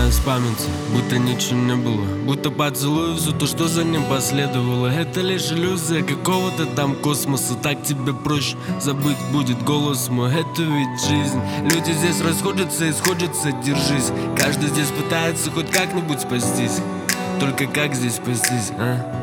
вспоминаю с памяти, будто ничего не было, будто поцелую все то, что за ним последовало. Это лишь иллюзия какого-то там космоса. Так тебе проще забыть будет голос мой. Это ведь жизнь. Люди здесь расходятся и сходятся, держись. Каждый здесь пытается хоть как-нибудь спастись. Только как здесь спастись, а?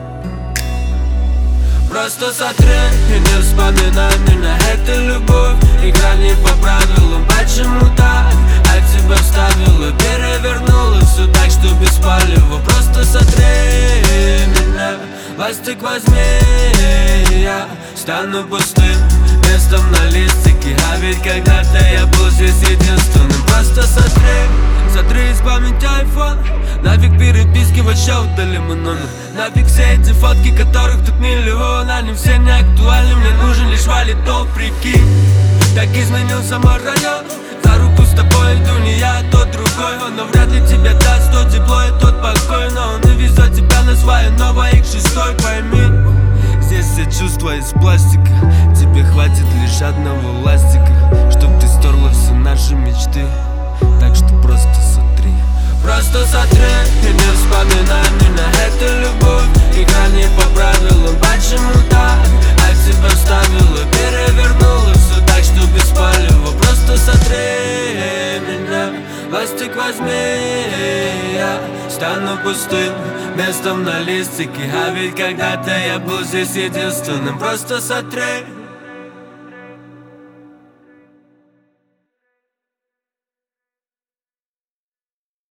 Просто сотри и не вспоминай меня. Это любовь, игра не по правилам. Почему так? А тебя вставила, перевернула все так, что без палева. Просто сотри меня, ластик возьми. Я стану пустым местом на листике. А ведь когда-то я был здесь единственным. Просто сотри из памяти айфон. Нафиг переписки, вообще удали мой номер. Нафиг все эти фотки, которых тут миллион. Они все не актуальны, мне нужен лишь валидол, прикинь. Так изменился мой район. За руку с тобой иду не я, а тот другой. Он вряд ли тебе даст то тепло и тот покой. Но он и везет тебя на свое новое X6, пойми. Здесь все чувства из пластика. Тебе хватит лишь одного ластика, чтоб ты стерла все наши мечты. Так что просто сотри. Просто сотри и не вспоминай меня. Это любовь, игра не по правилам. Почему так? А тебя вставила, перевернула все так, что без палева. Просто сотри меня, ластик возьми. Я стану пустым местом на листике. А ведь когда-то я был здесь единственным. Просто сотри.